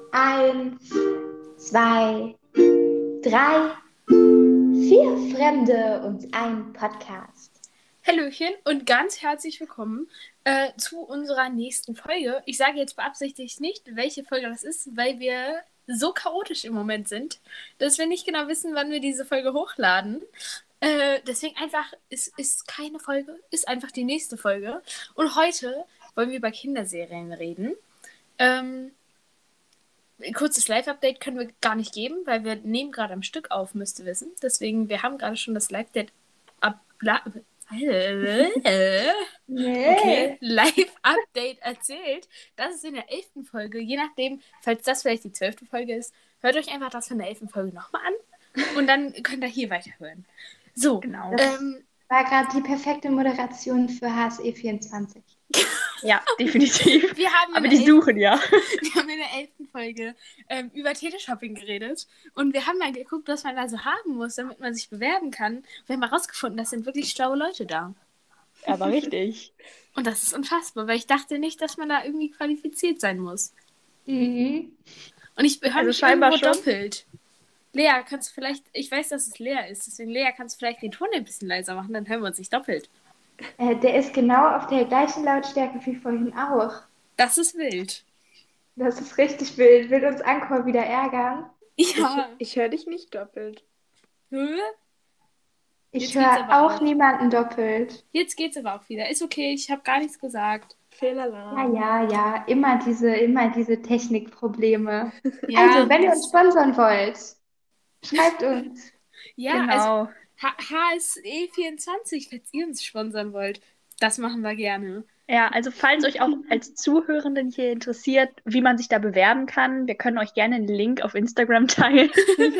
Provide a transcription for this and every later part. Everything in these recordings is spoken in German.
Eins, zwei, drei, vier Fremde und ein Podcast. Hallöchen und ganz herzlich willkommen zu unserer nächsten Folge. Ich sage jetzt beabsichtigt nicht, welche Folge das ist, weil wir so chaotisch im Moment sind, dass wir nicht genau wissen, wann wir diese Folge hochladen. Deswegen einfach, es ist keine Folge, ist einfach die nächste Folge. Und heute wollen wir über Kinderserien reden. Kurzes Live-Update können wir gar nicht geben, weil wir nehmen gerade am Stück auf, müsst ihr wissen. Deswegen, wir haben gerade schon das Live-Update Live-Update erzählt. Das ist in der 11. Folge. Je nachdem, falls das vielleicht die 12. Folge ist, hört euch einfach das von der 11. Folge nochmal an. Und dann könnt ihr hier weiterhören. So, genau. Das war gerade die perfekte Moderation für HSE24. Ja, definitiv. Wir haben aber die suchen ja. Wir haben in der 11. Folge über Teleshopping geredet und wir haben mal geguckt, was man da so haben muss, damit man sich bewerben kann. Wir haben herausgefunden, das sind wirklich schlaue Leute da. Aber richtig. Und das ist unfassbar, weil ich dachte nicht, dass man da irgendwie qualifiziert sein muss. Mhm. Und ich höre mich scheinbar irgendwo schon doppelt. Lea, kannst du vielleicht, ich weiß, dass es Lea ist, deswegen Lea, kannst du vielleicht den Ton ein bisschen leiser machen, dann hören wir uns nicht doppelt. Der ist genau auf der gleichen Lautstärke wie vorhin auch. Das ist wild. Das ist richtig wild. Will uns Anchor wieder ärgern? Ja. Ich höre dich nicht doppelt. Ich höre auch niemanden doppelt. Jetzt geht's aber auch wieder. Ist okay, ich habe gar nichts gesagt. Fehlalarm. Ja. Immer diese Technikprobleme. Ja, also, wenn ihr uns sponsern wollt, schreibt uns. Ja, genau. Also HSE24, falls ihr uns sponsern wollt. Das machen wir gerne. Ja, also falls euch auch als Zuhörenden hier interessiert, wie man sich da bewerben kann, wir können euch gerne einen Link auf Instagram teilen.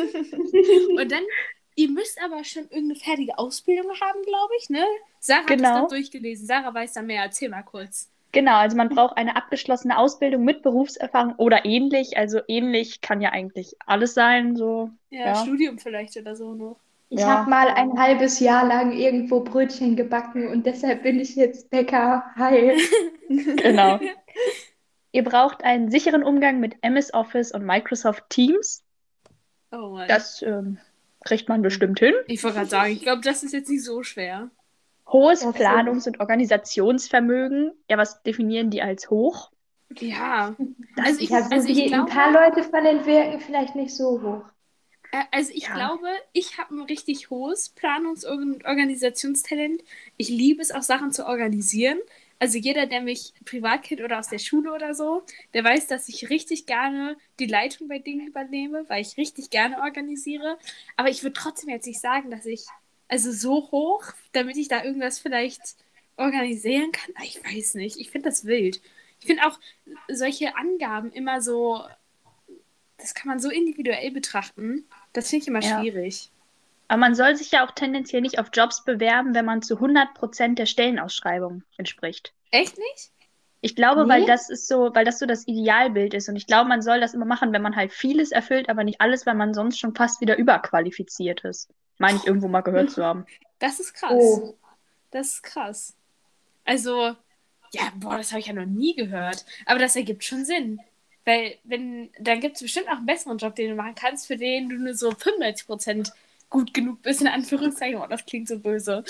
Und dann, ihr müsst aber schon irgendeine fertige Ausbildung haben, glaube ich, ne? Sarah hat das Genau. gerade durchgelesen. Sarah weiß da mehr. Erzähl mal kurz. Genau, also man braucht eine abgeschlossene Ausbildung mit Berufserfahrung oder ähnlich. Also ähnlich kann ja eigentlich alles sein. So. Ja, Studium vielleicht oder so noch. Ich habe mal ein halbes Jahr lang irgendwo Brötchen gebacken und deshalb bin ich jetzt Bäcker. Hi. Genau. Ihr braucht einen sicheren Umgang mit MS Office und Microsoft Teams. Oh Mann. Das kriegt man bestimmt hin. Ich wollte gerade sagen, ich glaube, das ist jetzt nicht so schwer. Hohes Planungs- und Organisationsvermögen. Ja, was definieren die als hoch? Ja. Also ich glaube, ein paar Leute von den wirken vielleicht nicht so hoch. Also ich glaube, ich habe ein richtig hohes Planungs- und Organisationstalent. Ich liebe es auch, Sachen zu organisieren. Also jeder, der mich privat kennt oder aus der Schule oder so, der weiß, dass ich richtig gerne die Leitung bei Dingen übernehme, weil ich richtig gerne organisiere. Aber ich würde trotzdem jetzt nicht sagen, dass ich, also so hoch, damit ich da irgendwas vielleicht organisieren kann. Ich weiß nicht. Ich finde das wild. Ich finde auch solche Angaben immer so, das kann man so individuell betrachten. Das finde ich immer schwierig. Aber man soll sich ja auch tendenziell nicht auf Jobs bewerben, wenn man zu 100% der Stellenausschreibung entspricht. Echt nicht? Ich glaube, weil das so das Idealbild ist. Und ich glaube, man soll das immer machen, wenn man halt vieles erfüllt, aber nicht alles, weil man sonst schon fast wieder überqualifiziert ist. Meine ich irgendwo mal gehört zu haben. Das ist krass. Oh. Das ist krass. Also, ja, das habe ich ja noch nie gehört. Aber das ergibt schon Sinn. Weil, dann gibt es bestimmt auch einen besseren Job, den du machen kannst, für den du nur so 95% gut genug bist, in Anführungszeichen. Oh, das klingt so böse.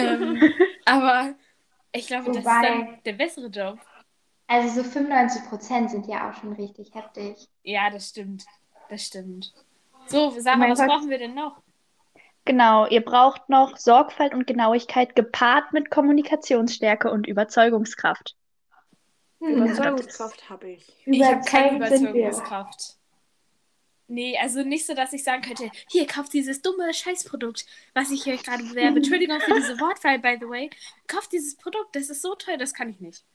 Aber ich glaube, das ist dann der bessere Job. Also so 95% sind ja auch schon richtig heftig. Ja, das stimmt. Das stimmt. So, Sarah, was brauchen wir denn noch? Genau, ihr braucht noch Sorgfalt und Genauigkeit gepaart mit Kommunikationsstärke und Überzeugungskraft. Überzeugungskraft habe ich. Ich habe keine Überzeugungskraft. Nee, also nicht so, dass ich sagen könnte, hier, kauft dieses dumme Scheißprodukt, was ich hier gerade bewerbe. Entschuldigung für diese Wortwahl, by the way. Kauft dieses Produkt, das ist so toll, das kann ich nicht.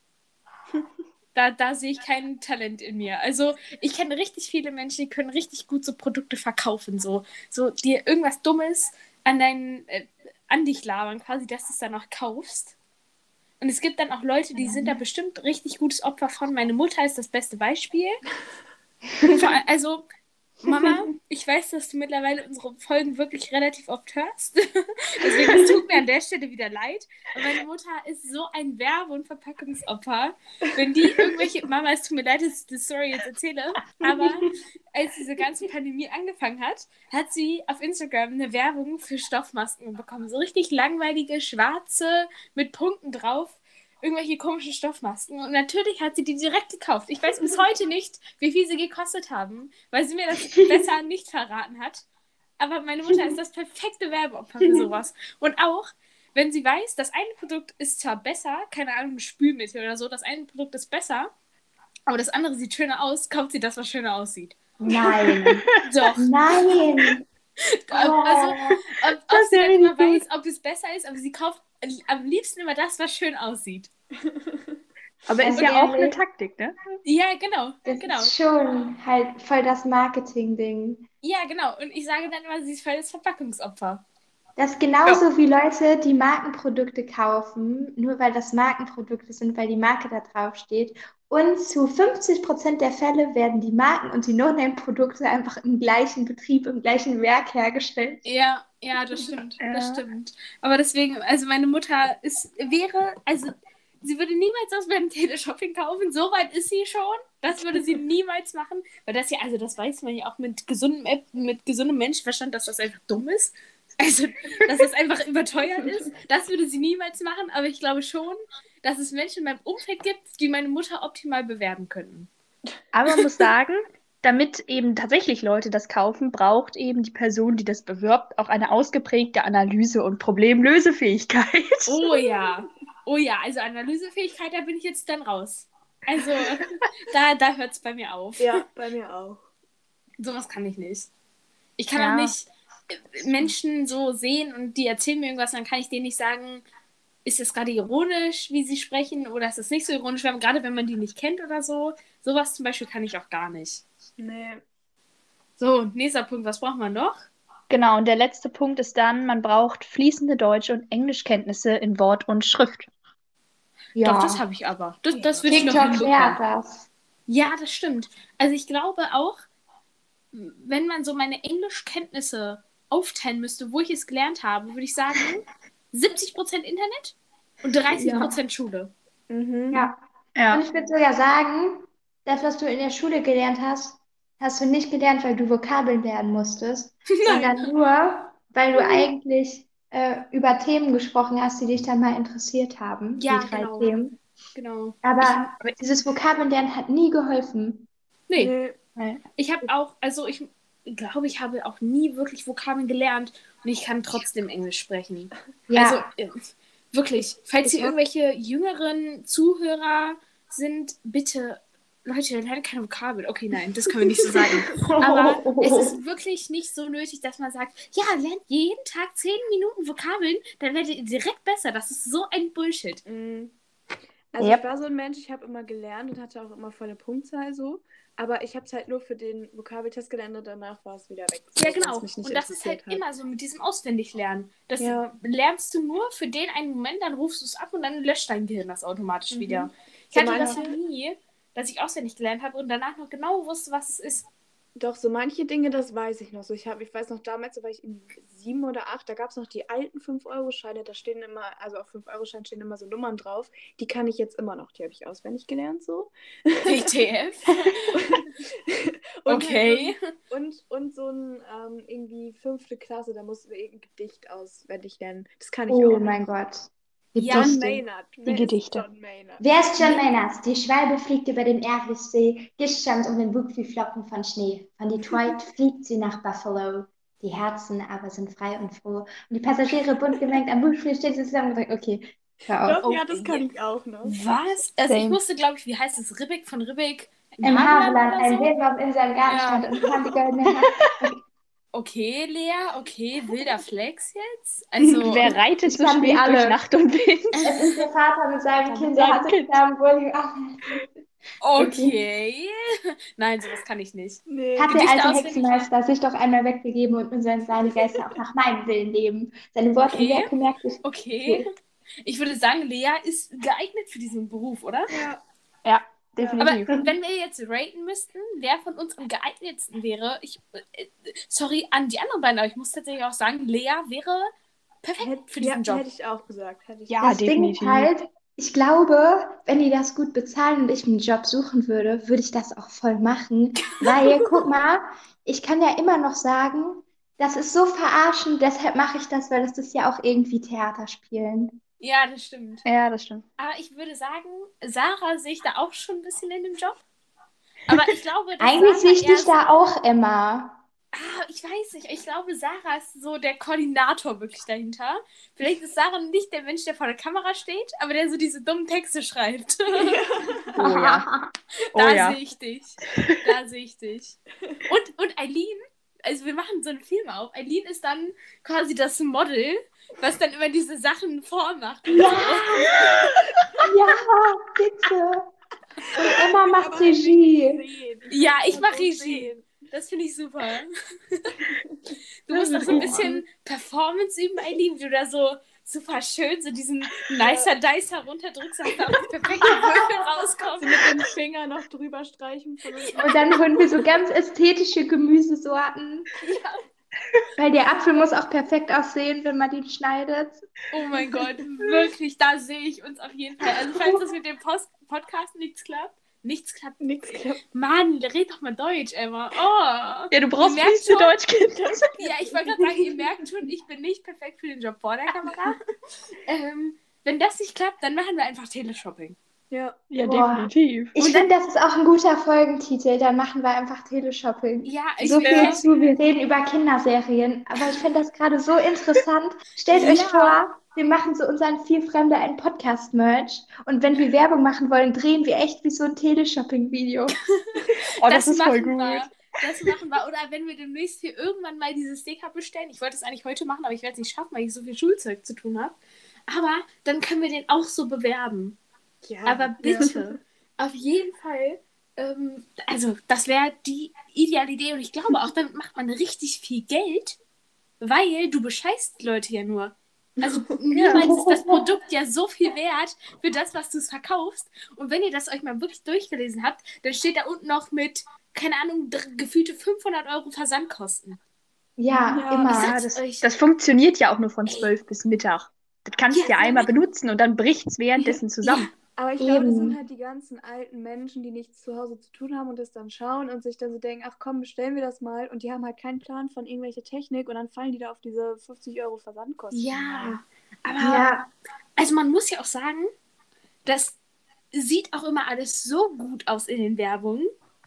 Da sehe ich kein Talent in mir. Also, ich kenne richtig viele Menschen, die können richtig gut so Produkte verkaufen, so dir irgendwas Dummes an dich labern, quasi, dass du es dann auch kaufst. Und es gibt dann auch Leute, die sind da bestimmt richtig gutes Opfer von. Meine Mutter ist das beste Beispiel. Also, Mama, ich weiß, dass du mittlerweile unsere Folgen wirklich relativ oft hörst. Deswegen, es tut mir an der Stelle wieder leid. Und meine Mutter ist so ein Werbe- und Verpackungsopfer. Wenn die irgendwelche, Mama, es tut mir leid, dass ich die Story jetzt erzähle, aber als diese ganze Pandemie angefangen hat, hat sie auf Instagram eine Werbung für Stoffmasken bekommen. So richtig langweilige, schwarze, mit Punkten drauf. Irgendwelche komischen Stoffmasken. Und natürlich hat sie die direkt gekauft. Ich weiß bis heute nicht, wie viel sie gekostet haben, weil sie mir das besser nicht verraten hat. Aber meine Mutter ist das perfekte Werbeopfer für sowas. Und auch, wenn sie weiß, das eine Produkt ist zwar besser, keine Ahnung, ein Spülmittel oder so, das eine Produkt ist besser, aber das andere sieht schöner aus, kauft sie das, was schöner aussieht. Nein. Doch. Nein. Also, ob Das ist sie ja dann richtig immer weiß, ob es besser ist, aber sie kauft am liebsten immer das, was schön aussieht. Aber ist Also ja auch eine ehrlich, Taktik, ne? Ja, genau, das genau. ist schon halt voll das Marketing-Ding. Ja, genau. Und ich sage dann immer, sie ist voll das Verpackungsopfer. Das ist genauso wie Leute, die Markenprodukte kaufen, nur weil das Markenprodukte sind, weil die Marke da drauf steht. Und zu 50% der Fälle werden die Marken und die No-Name-Produkte einfach im gleichen Betrieb, im gleichen Werk hergestellt. Ja, ja, das stimmt. Das Ja. stimmt. Aber deswegen, also meine Mutter also sie würde niemals aus meinem Teleshopping kaufen. So weit ist sie schon. Das würde sie niemals machen. Weil das ja, also das weiß man ja auch mit gesundem Menschenverstand, dass das einfach dumm ist. Also, dass das einfach überteuert ist. Das würde sie niemals machen. Aber ich glaube schon, dass es Menschen in meinem Umfeld gibt, die meine Mutter optimal bewerben könnten. Aber man muss sagen, damit eben tatsächlich Leute das kaufen, braucht eben die Person, die das bewirbt, auch eine ausgeprägte Analyse- und Problemlösefähigkeit. Oh ja. Oh ja, also Analysefähigkeit, da bin ich jetzt dann raus. Also, da hört es bei mir auf. Ja, bei mir auch. Sowas kann ich nicht. Ich kann Ja. auch nicht Menschen so sehen und die erzählen mir irgendwas, dann kann ich denen nicht sagen, ist das gerade ironisch, wie sie sprechen, oder ist das nicht so ironisch, gerade wenn man die nicht kennt oder so. Sowas zum Beispiel kann ich auch gar nicht. Nee. So, nächster Punkt, was braucht man noch? Genau, und der letzte Punkt ist dann, man braucht fließende Deutsch- und Englischkenntnisse in Wort und Schrift. Doch, das Ja, habe ich aber. Das würde ich noch TikTok hinbekommen. klärt das. Ja, das stimmt. Also ich glaube auch, wenn man so meine Englischkenntnisse aufteilen müsste, wo ich es gelernt habe, würde ich sagen, 70% Internet und 30% Schule. Mhm. Ja. Ja. Und ich würde sogar sagen, das, was du in der Schule gelernt hast, hast du nicht gelernt, weil du Vokabeln lernen musstest, sondern nur, weil du eigentlich über Themen gesprochen hast, die dich dann mal interessiert haben, Ja, die 3 genau. Themen. Genau. Aber dieses Vokabellernen hat nie geholfen. Nee, Nee. ich habe auch, also ich glaube, ich habe auch nie wirklich Vokabeln gelernt und ich kann trotzdem Englisch sprechen. Ja, Also wirklich, falls hier irgendwelche jüngeren Zuhörer sind, bitte, Leute, lernt keine Vokabeln. Okay, nein, das können wir nicht so sagen. Aber es ist wirklich nicht so nötig, dass man sagt, ja, lernt jeden Tag 10 Minuten Vokabeln, dann werdet ihr direkt besser. Das ist so ein Bullshit. Mhm. Also Yep. ich war so ein Mensch, ich habe immer gelernt und hatte auch immer volle Punktzahl so. Aber ich habe es halt nur für den Vokabeltest gelernt und danach war es wieder weg. So, Ja, weil es genau. mich nicht Und das ist halt interessiert hat. immer so mit diesem Auswendiglernen. Das Ja. lernst du nur für den einen Moment, dann rufst du es ab und dann löscht dein Gehirn das automatisch wieder. Ich So hatte das manche- noch nie, dass ich auswendig gelernt habe und danach noch genau wusste, was es ist. Doch, so manche Dinge, das weiß ich noch. So, ich weiß noch damals, da war ich in 7 oder 8, da gab es noch die alten 5-Euro-Scheine, da stehen immer, also auf 5-Euro-Scheinen stehen immer so Nummern drauf. Die kann ich jetzt immer noch, die habe ich auswendig gelernt so. WTF? Und Okay. Halt und so ein irgendwie 5. Klasse, da mussten wir irgendein Gedicht auswendig lernen. Das kann ich oh auch. mein Gott. Ja, John Gedichte. Maynard. Wer Gedichte. ist John Maynard? Wer ist John Maynard? Die Schwalbe fliegt über den Erlissee, gischt um den Bug wie Flocken von Schnee. Von Detroit fliegt sie nach Buffalo. Die Herzen aber sind frei und froh. Und die Passagiere bunt gemengt am Bugspiel stehen sie zusammen und sagen, okay, hör auf. Doch, ja, das kann ich auch noch. Was? Also ich Same. wusste, glaube ich, wie heißt es? Ribbeck von Ribbeck Im Havelland, ein oder so? Wildbaum in seinem Garten Ja. stand und fand die goldene Hand. Okay, Lea, okay, wilder Flex jetzt? Also, Wer reitet so Ich kann die spät durch alle. Nacht und Wind? Es ist der Vater mit seinem Mit Kind, seinem der hat sich Kind. am Wohl ach, okay. Nein, sowas kann ich nicht. Nee. Hat der Gedichte alte auswendig Hexenmeister sich doch einmal wegbegeben und nun sollen seine Geister auch nach meinem Willen leben. Seine Worte und Okay. Werke merkt ich. Okay. Ich würde sagen, Lea ist geeignet für diesen Beruf, oder? Ja. Ja. definitiv. Aber wenn wir jetzt raten müssten, wer von uns am geeignetsten wäre, sorry an die anderen beiden, aber ich muss tatsächlich auch sagen, Lea wäre perfekt für diesen Job. Hätte ich auch gesagt. Ja, Das Ding ist halt, ich glaube, wenn die das gut bezahlen und ich einen Job suchen würde, würde ich das auch voll machen. Weil, guck mal, ich kann ja immer noch sagen, das ist so verarschend, deshalb mache ich das, weil das ist ja auch irgendwie Theater spielen. Ja, das stimmt. Ja, das stimmt. Aber ich würde sagen, Sarah sehe ich da auch schon ein bisschen in dem Job. Aber ich glaube, dass Eigentlich Sarah sehe ich eher dich da auch immer. ich weiß nicht. Ich glaube, Sarah ist so der Koordinator wirklich dahinter. Vielleicht ist Sarah nicht der Mensch, der vor der Kamera steht, aber der so diese dummen Texte schreibt. Oh ja. Da sehe ich dich. Da sehe ich dich. Und Eileen, also wir machen so einen Film auf. Eileen ist dann quasi das Model, was dann immer diese Sachen vormacht. Ja, ja, bitte. Und Emma macht Regie. Ja, ich mache Regie. Das finde ich super. Du musst noch so ein bisschen Performance üben, Eileen, wie du da so super schön so diesen Nicer Dicer runterdrückst, dass da auch die perfekte Würfel rauskommt. Sie mit dem Finger noch drüber streichen. Und dann holen wir so ganz ästhetische Gemüsesorten. Ja. Weil der Apfel muss auch perfekt aussehen, wenn man den schneidet. Oh mein Gott, wirklich, da sehe ich uns auf jeden Fall. Also falls das mit dem Podcast nichts klappt. Mann, red doch mal Deutsch, Emma. Oh. Ja, du brauchst Ihr merkt viel schon- Deutschkenntnisse. Ja, ich wollte gerade sagen, ihr merkt schon, ich bin nicht perfekt für den Job vor der Kamera. Wenn das nicht klappt, dann machen wir einfach Teleshopping. Ja. Ja, Boah. definitiv. Ich finde, das ist auch ein guter Folgentitel. Dann machen wir einfach Teleshopping. Ja, So viel zu, wir reden über Kinderserien. Aber ich finde das gerade so interessant. Stellt euch vor, wir machen so unseren Vier Fremde ein Podcast-Merch. Und wenn wir Werbung machen wollen, drehen wir echt wie so ein Teleshopping-Video. Oh, das ist voll machen gut. wir. Das machen wir. Oder wenn wir demnächst hier irgendwann mal dieses Sticker bestellen. Ich wollte es eigentlich heute machen, aber ich werde es nicht schaffen, weil ich so viel Schulzeug zu tun habe. Aber dann können wir den auch so bewerben. Ja. Aber bitte, auf jeden Fall, also das wäre die ideale Idee und ich glaube auch, damit macht man richtig viel Geld, weil du bescheißt die Leute ja nur. Also niemals ist das Produkt ja so viel wert für das, was du es verkaufst. Und wenn ihr das euch mal wirklich durchgelesen habt, dann steht da unten noch mit, keine Ahnung, gefühlte 500 € Versandkosten. Ja, Ich immer. sag's euch. Das funktioniert ja auch nur von 12 bis Mittag. Das kannst du ja einmal benutzen und dann bricht es währenddessen zusammen. Aber ich glaube, das Eben. sind halt die ganzen alten Menschen, die nichts zu Hause zu tun haben und das dann schauen und sich dann so denken, ach komm, bestellen wir das mal. Und die haben halt keinen Plan von irgendwelcher Technik und dann fallen die da auf diese 50 € Versandkosten. Ja, aber Ja, also man muss ja auch sagen, das sieht auch immer alles so gut aus in den Werbungen.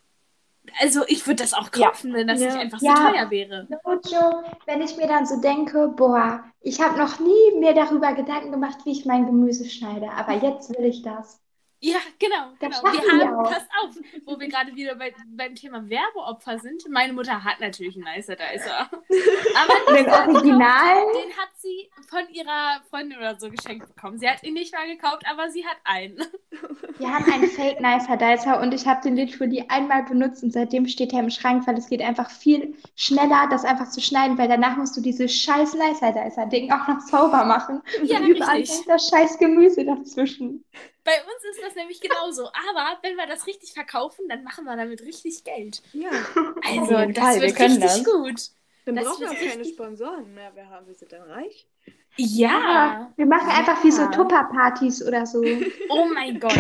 Also ich würde das auch kaufen, wenn das Ja. nicht einfach so Ja. teuer wäre. no joke, wenn ich mir dann so denke, boah, ich habe noch nie mir darüber Gedanken gemacht, wie ich mein Gemüse schneide, aber jetzt will ich das. Ja, genau. Das Wir schaffen wir haben, auch. passt auf, wo wir gerade wieder beim Thema Werbeopfer sind. Meine Mutter hat natürlich einen Nicer Dicer. Aber Den Originalen? den hat sie von ihrer Freundin oder so geschenkt bekommen. Sie hat ihn nicht mal gekauft, aber sie hat einen. Wir haben einen Fake Nicer Dicer und ich habe den literally einmal benutzt und seitdem steht er im Schrank, weil es geht einfach viel schneller, das einfach zu schneiden, weil danach musst du dieses scheiß Nicer Dicer Ding auch noch sauber machen. Ja, und überall richtig. hängt das scheiß Gemüse dazwischen. Bei uns ist das nämlich genauso. Aber wenn wir das richtig verkaufen, dann machen wir damit richtig Geld. Ja, Also, jeden das Fall, wir wird können richtig das. gut. dann Das brauchen wir wird auch keine richtig- Sponsoren mehr. Wir sind dann reich. Ja. Wir machen einfach wie so Ja. Tupperpartys oder so. Oh mein Gott.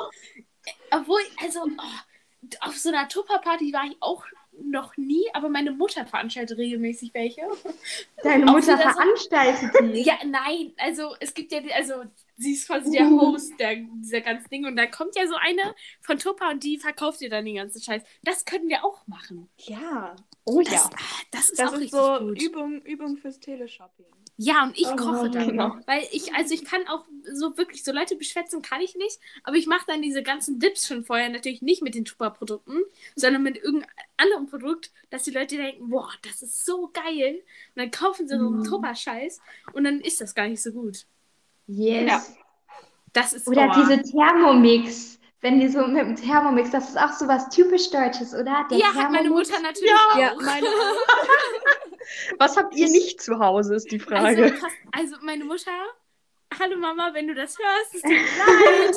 Obwohl, also, auf so einer Tupperparty war ich auch noch nie, aber meine Mutter veranstaltet regelmäßig welche. Deine Auch Mutter wieder so- veranstaltet die. Ja, nein, also es gibt ja, also sie ist quasi der Host dieser ganzen Dinge und da kommt ja so eine von Tupper und die verkauft dir dann den ganzen Scheiß. Das können wir auch machen. Ja, Oh Das, ja. das ist das auch ist richtig so gut. Übung fürs Teleshopping. Ja, und ich Oh, koche dann. genau. Weil ich kann auch so wirklich, so Leute beschwätzen kann ich nicht, aber ich mache dann diese ganzen Dips schon vorher natürlich nicht mit den Tupper-Produkten, sondern mit irgendeinem anderen Produkt, dass die Leute denken, boah, das ist so geil. Und dann kaufen sie so einen Tupper-Scheiß und dann ist das gar nicht so gut. Yes. Ja. Das ist Oder boah. diese Thermomix. Wenn die so mit dem Thermomix, das ist auch so was typisch Deutsches, oder? Der Ja, hat meine Thermomix. Mutter natürlich Ja, auch. meine Was habt ihr nicht zu Hause, ist die Frage. Also meine Mutter hallo Mama, wenn du das hörst, es tut mir leid.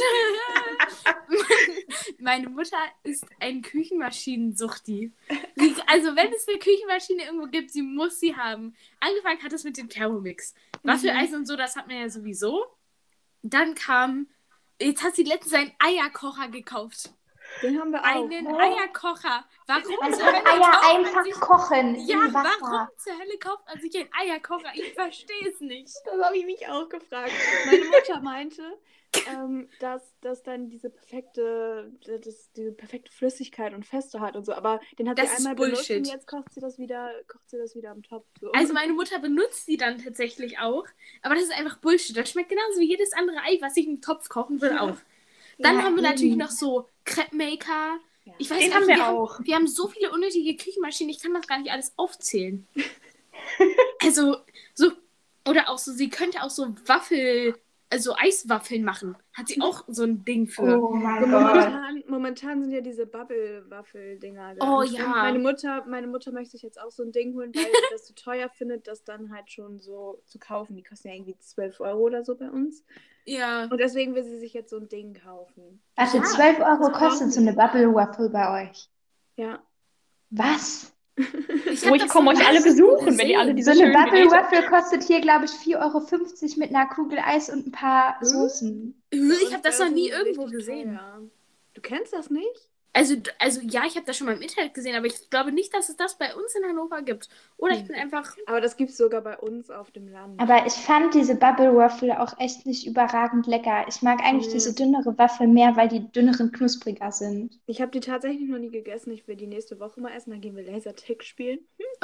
Meine Mutter ist ein Küchenmaschinensuchti. Also wenn es eine Küchenmaschine irgendwo gibt, sie muss sie haben. Angefangen hat es mit dem Thermomix. Waffeleisen und so, das hat man ja sowieso. Dann jetzt hat sie letztens einen Eierkocher gekauft. Den haben wir auch. Einen Eierkocher. Warum Man zur kann Hölle Eier kauft man einfach sich... kochen Ja, in Wasser. warum zur Hölle kauft man sich einen Eierkocher? Ich verstehe es nicht. Das habe ich mich auch gefragt. Meine Mutter meinte, dass dann diese perfekte Flüssigkeit und Feste hat und so. Aber den hat Das sie ist einmal benutzt Bullshit. und jetzt kocht sie das wieder am Topf. So. Also meine Mutter benutzt die dann tatsächlich auch. Aber das ist einfach Bullshit. Das schmeckt genauso wie jedes andere Ei, was ich im Topf kochen will, auch. Dann Ja, haben wir natürlich eben. noch so Crepe Maker. Ja. Ich weiß Den gar haben nicht, wir auch. Wir haben so viele unnötige Küchenmaschinen, ich kann das gar nicht alles aufzählen. Also, so, oder auch so, sie könnte auch so Eiswaffeln machen. Hat sie auch so ein Ding für. Oh mein So Gott. momentan sind ja diese Bubble-Waffel-Dinger da. Oh Und ich ja. finde, meine Mutter möchte sich jetzt auch so ein Ding holen, weil sie das so teuer findet, das dann halt schon so zu kaufen. Die kosten ja irgendwie 12 Euro oder so bei uns. Ja. Und deswegen will sie sich jetzt so ein Ding kaufen. Warte, Ja, 12 Euro das kostet brauchen so eine Bubble Waffle bei euch. Ja. Was? hab Ich das komme so euch alle nirgendwo besuchen, wenn ihr alle gesehen. diese So eine schönen Bubble Geräte... Waffle kostet hier, glaube ich, 4,50 € mit einer Kugel Eis und ein paar Soßen. Ich habe das noch nie wäre irgendwo richtig gesehen. teuer. Du kennst das nicht? Also ja, ich habe das schon mal im Internet gesehen, aber ich glaube nicht, dass es das bei uns in Hannover gibt. Oder ich bin einfach... Aber das gibt es sogar bei uns auf dem Land. Aber ich fand diese Bubble Waffle auch echt nicht überragend lecker. Ich mag eigentlich Nee. diese dünnere Waffel mehr, weil die dünneren knuspriger sind. Ich habe die tatsächlich noch nie gegessen. Ich will die nächste Woche mal essen. Dann gehen wir Lasertag spielen.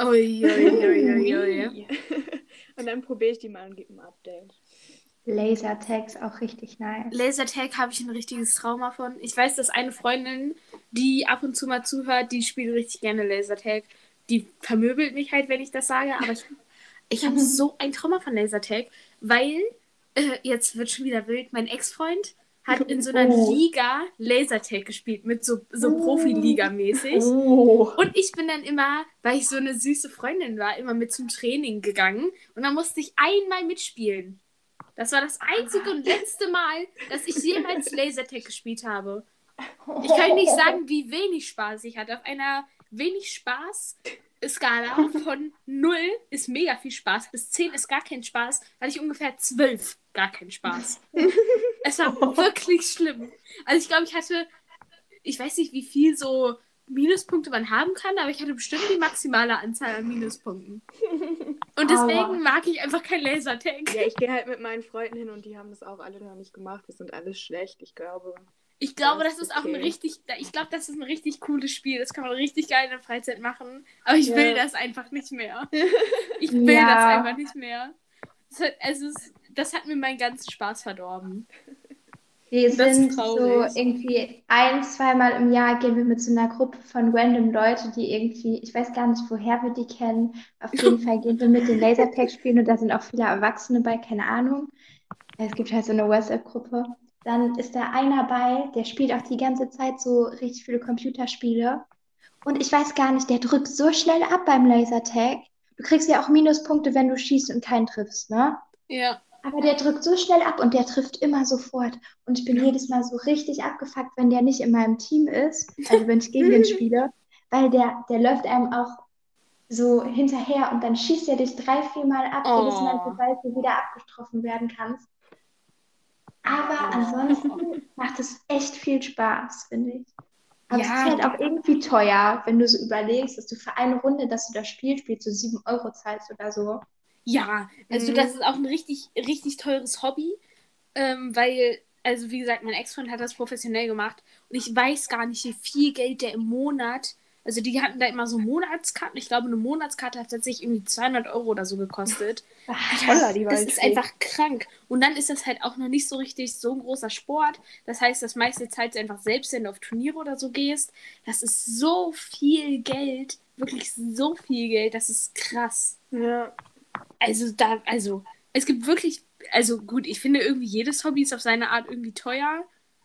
Ui. Und dann probiere ich die mal und gebe ein Update. Lasertags auch richtig nice. Lasertag habe ich ein richtiges Trauma von. Ich weiß, dass eine Freundin, die ab und zu mal zuhört, die spielt richtig gerne Lasertag. Die vermöbelt mich halt, wenn ich das sage, aber ich habe so ein Trauma von Lasertag, weil, jetzt wird schon wieder wild, mein Ex-Freund hat in so einer Liga Lasertag gespielt, mit so Profiliga-mäßig. Und ich bin dann immer, weil ich so eine süße Freundin war, immer mit zum Training gegangen und dann musste ich einmal mitspielen. Das war das einzige und letzte Mal, dass ich jemals Lasertag gespielt habe. Ich kann nicht sagen, wie wenig Spaß ich hatte. Auf einer wenig Spaß-Skala von 0 ist mega viel Spaß, bis 10 ist gar kein Spaß, hatte ich ungefähr 12 gar keinen Spaß. Es war wirklich schlimm. Also ich glaube, ich weiß nicht, wie viel so Minuspunkte man haben kann, aber ich hatte bestimmt die maximale Anzahl an Minuspunkten. Und deswegen mag ich einfach kein Lasertag. Ja, ich gehe halt mit meinen Freunden hin und die haben das auch alle noch nicht gemacht. Wir sind alle schlecht, ich glaube. Ich glaube, Das das ist ist auch okay. das ist ein richtig cooles Spiel. Das kann man richtig geil in der Freizeit machen. Aber ich will das einfach nicht mehr. Ich will das einfach nicht mehr. Das hat mir meinen ganzen Spaß verdorben. Wir Das ist sind so traurig. irgendwie 1-2 Mal im Jahr gehen wir mit so einer Gruppe von random Leute, die irgendwie, ich weiß gar nicht, woher wir die kennen. Auf jeden Fall gehen wir mit den Lasertag spielen und da sind auch viele Erwachsene bei, keine Ahnung. Es gibt halt so eine WhatsApp-Gruppe. Dann ist da einer bei, der spielt auch die ganze Zeit so richtig viele Computerspiele. Und ich weiß gar nicht, der drückt so schnell ab beim Lasertag. Du kriegst ja auch Minuspunkte, wenn du schießt und keinen triffst, ne? Ja. Aber der drückt so schnell ab und der trifft immer sofort. Und ich bin jedes Mal so richtig abgefuckt, wenn der nicht in meinem Team ist, also wenn ich gegen den spiele, weil der läuft einem auch so hinterher und dann schießt er dich 3-4 Mal ab, jedes Mal, sobald du wieder abgetroffen werden kannst. Aber ansonsten macht es echt viel Spaß, finde ich. Aber es ist halt auch irgendwie teuer, wenn du so überlegst, dass du für eine Runde, dass du das Spiel spielst, so 7 € zahlst oder so. Ja, also das ist auch ein richtig, richtig teures Hobby, weil, also wie gesagt, mein Ex-Freund hat das professionell gemacht und ich weiß gar nicht, wie viel Geld der im Monat, also die hatten da immer so Monatskarten, ich glaube, eine Monatskarte hat tatsächlich irgendwie 200 € oder so gekostet. Das ist einfach krank. Und dann ist das halt auch noch nicht so richtig so ein großer Sport. Das heißt, das meiste Zeit einfach selbst, wenn du auf Turniere oder so gehst, das ist so viel Geld, wirklich so viel Geld, das ist krass. Ja. Also es gibt wirklich, also gut, ich finde irgendwie jedes Hobby ist auf seine Art irgendwie teuer,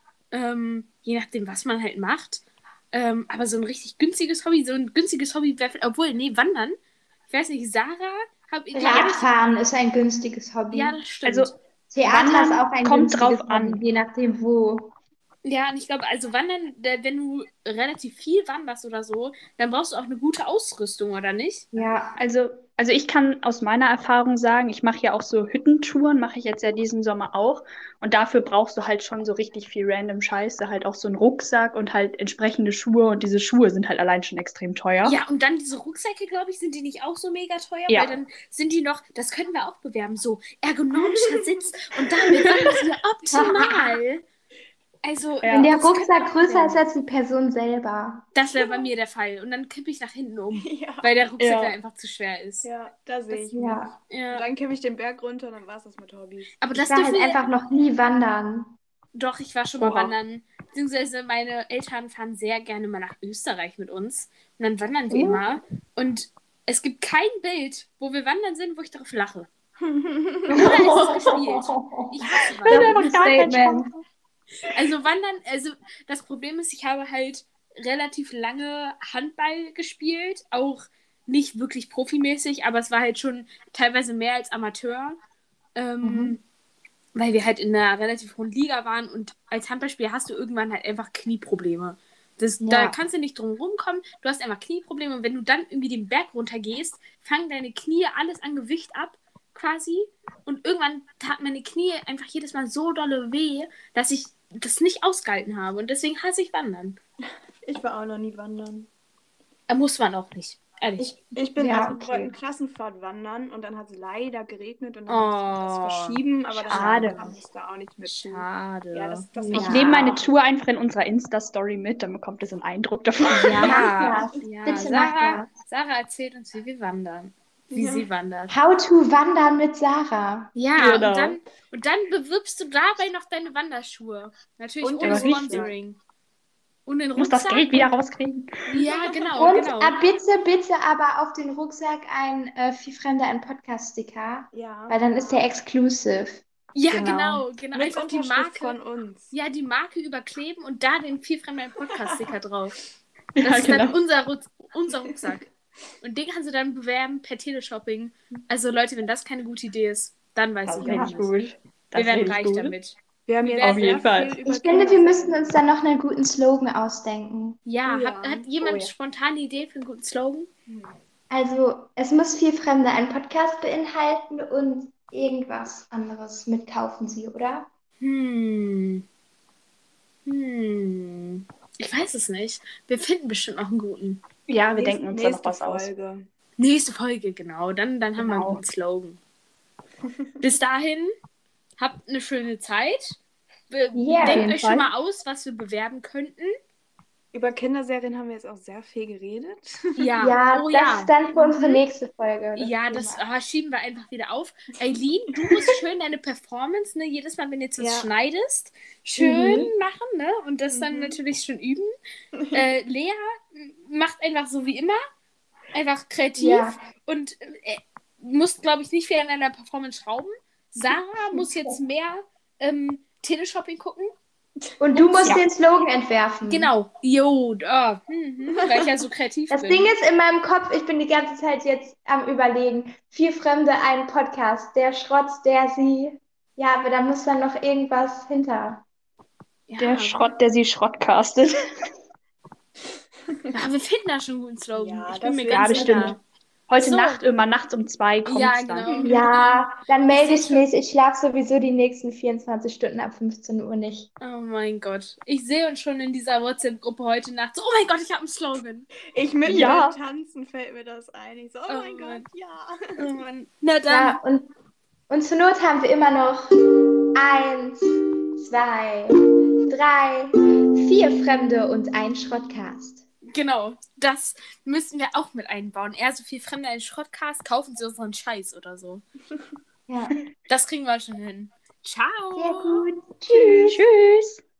je nachdem, was man halt macht. Aber so ein richtig günstiges Hobby wäre, Wandern. Ich weiß nicht, Sarah habe ich... Radfahren ist ein günstiges Hobby. Ja, das stimmt. Also Theater ist Wandern auch ein kommt günstiges drauf an. Hobby, je nachdem wo. Ja, und ich glaube, also Wandern, wenn du relativ viel wanderst oder so, dann brauchst du auch eine gute Ausrüstung, oder nicht? Ja. Also ich kann aus meiner Erfahrung sagen, ich mache ja auch so Hüttentouren, mache ich jetzt ja diesen Sommer auch. Und dafür brauchst du halt schon so richtig viel random Scheiße, halt auch so einen Rucksack und halt entsprechende Schuhe. Und diese Schuhe sind halt allein schon extrem teuer. Ja, und dann diese Rucksäcke, glaube ich, sind die nicht auch so mega teuer? Ja. Weil dann sind die noch, das könnten wir auch bewerben, so ergonomischer Sitz und damit wandern wir optimal. Also, Ja. Wenn der das könnten wir Rucksack auch größer ist bewerben. als die Person selber. Das wäre bei mir der Fall. Und dann kippe ich nach hinten um, Ja, weil der Rucksack Ja. dann einfach zu schwer ist. ja, da sehe ich mich. Ja. Ja. Und dann kippe ich den Berg runter und dann war es das mit Hobbys. Aber Ich das war halt dürfen wir... einfach noch nie wandern. Doch, ich war schon mal Oha. wandern. Beziehungsweise meine Eltern fahren sehr gerne mal nach Österreich mit uns. Und dann wandern wir immer. Und es gibt kein Bild, wo wir wandern sind, wo ich darauf lache. Oder ist es gespielt? Ich hasse Das ist Wandern. einfach ein Statement. Also wandern, also das Problem ist, ich habe halt relativ lange Handball gespielt. Auch nicht wirklich profimäßig, aber es war halt schon teilweise mehr als Amateur. Weil wir halt in einer relativ hohen Liga waren und als Handballspieler hast du irgendwann halt einfach Knieprobleme. Da kannst du nicht drum rumkommen, du hast einfach Knieprobleme und wenn du dann irgendwie den Berg runtergehst, fangen deine Knie alles an Gewicht ab, quasi. Und irgendwann tat meine Knie einfach jedes Mal so dolle weh, dass ich das nicht ausgehalten habe und deswegen hasse ich Wandern. Ich war auch noch nie wandern. Muss man auch nicht, ehrlich. Ich bin Ja, also okay. wir wollten Klassenfahrt wandern und dann hat es leider geregnet und dann mussten wir das verschieben, aber schade. dann kam es da auch nicht mit zu. Schade. Ja, das Ich Ja. nehme meine Tour einfach in unserer Insta-Story mit, dann bekommt ihr so einen Eindruck davon. Ja, Mach das. ja. Bitte mach Sarah, das. Sarah erzählt uns, wie wir wandern. Wie Ja. sie wandert. How to wandern mit Sarah. Ja, Genau. und dann bewirbst du dabei noch deine Wanderschuhe. Natürlich Und ohne den Rucksack. Sponsoring. Und den Ich muss das Rucksack. Geld wieder rauskriegen. Ja, genau, Und genau. bitte aber auf den Rucksack ein Vier Fremde, ein Podcast-Sticker, Ja. weil dann ist der exclusive. Ja, Genau. genau. Mit Einfach die Unterschrift Marke. von uns. Ja, die Marke überkleben und da den Vielfremden Podcast-Sticker drauf. Ja, Das ist dann genau. unser Rucksack. Und den kannst du dann bewerben per Teleshopping. Also Leute, wenn das keine gute Idee ist, dann weiß Das ich ist auch richtig nicht. gut. Wir werden reich damit. Wir haben Wir jetzt werden- Auf jeden sehr Fall. viel über Ich finde, wir Kinderserien. müssten uns dann noch einen guten Slogan ausdenken. Ja, Oh ja. hat jemand Oh ja. spontan eine Idee für einen guten Slogan? Also, es muss Vier Fremde, ein Podcast beinhalten und irgendwas anderes mit kaufen Sie, oder? Ich weiß es nicht. Wir finden bestimmt noch einen guten. Ja, wir denken uns da noch Nächste was aus. Folge. Nächste Folge, genau. Dann haben wir einen Genau. guten Slogan. Bis dahin, habt eine schöne Zeit. Ja, auf Denkt jeden euch schon Fall. mal aus, was wir bewerben könnten. Über Kinderserien haben wir jetzt auch sehr viel geredet. Ja, Ja, oh das ja. ist dann für unsere nächste Folge. Ja, das schieben wir einfach wieder auf. Eileen, du musst schön deine Performance, ne, jedes Mal, wenn du jetzt was Ja. schneidest, schön machen, ne? Und das dann natürlich schon üben. Lea macht einfach so wie immer. Einfach kreativ Ja. und muss, glaube ich, nicht viel an deiner Performance schrauben. Sarah muss jetzt mehr Teleshopping gucken. Und du musst Ja. den Slogan entwerfen. Genau. Jo, weil ich ja so kreativ Das bin. Ding ist in meinem Kopf, ich bin die ganze Zeit jetzt am Überlegen. Vier Fremde, ein Podcast. Der Schrott, der sie. Ja, aber da muss dann noch irgendwas hinter. Ja, Der Schrott, der sie Schrottcastet. Ja, wir finden da schon einen guten Slogan. Ja, ich bin das mir wird- ganz Ja, bestimmt. sicher. Heute So. Nacht, immer nachts um 2 kommt's Ja, dann. genau. Ja, dann melde ich seh mich. Ich schlafe sowieso die nächsten 24 Stunden ab 15 Uhr nicht. Oh mein Gott. Ich sehe uns schon in dieser WhatsApp-Gruppe heute Nacht. So, oh mein Gott, ich habe einen Slogan. Ich mit Ja. beim Tanzen fällt mir das ein. Ich so, oh mein Mann. Gott, ja. Oh Mann. Na dann. Ja, und zur Not haben wir immer noch 1, 2, 3, 4 Fremde und ein Schrottcast. Genau. Das müssen wir auch mit einbauen. Eher so viel Fremde einen Schrottcast, kaufen sie unseren Scheiß oder so. Ja, Das kriegen wir schon hin. Ciao. sehr gut. Tschüss. Tschüss.